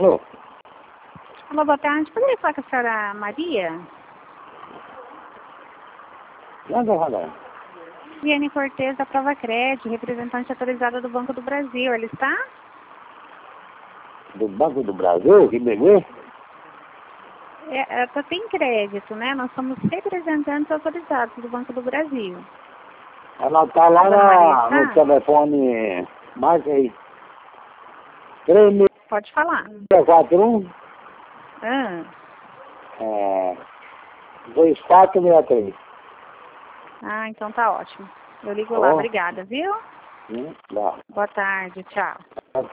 Alô? Alô, boa tarde. Poderia falar com a senhora Maria? Manda falar. Viane Cortez, da Prova Crédito, representante autorizada do Banco do Brasil. Ele está? Do Banco do Brasil, que bebê? Tem crédito, né? Nós somos representantes autorizados do Banco do Brasil. Ela tá lá no telefone, marca aí. 3641 Pode falar. 2463. Ah, então tá ótimo. Eu ligo lá. Obrigada, viu? Lá. Boa tarde. Tchau.